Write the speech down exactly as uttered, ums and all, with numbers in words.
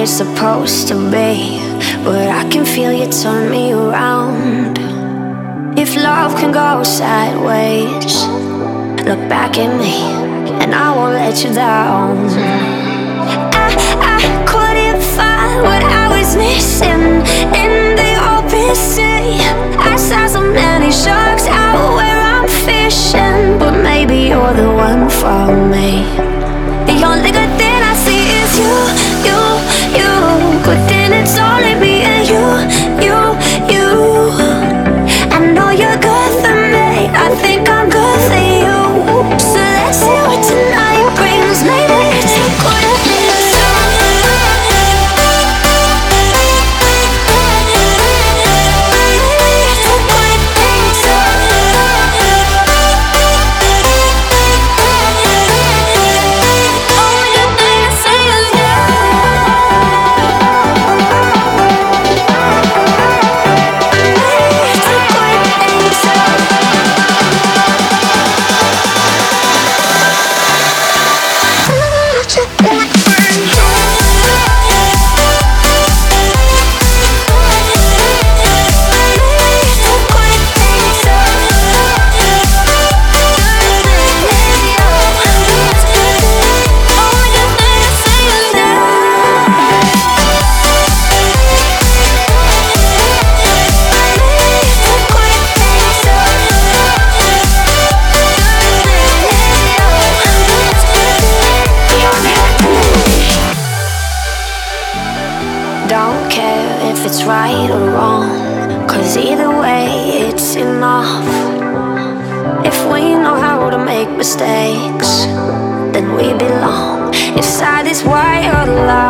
it's supposed to be, but I can feel you turn me around. If love can go sideways, look back at me and I won't let you down. I, I couldn't find what I was missing in the open sea. I saw so many sharks out where I'm fishing, but maybe you're the one for me. The only good thing I see is you, you, you. But then it's only me and you, you, you. I know you're good for me, I think I'm good for you. So let's see what tonight brings. Maybe it's a good thing. Don't care if it's right or wrong, 'cause either way it's enough. If we know how to make mistakes, then we belong inside this wild life.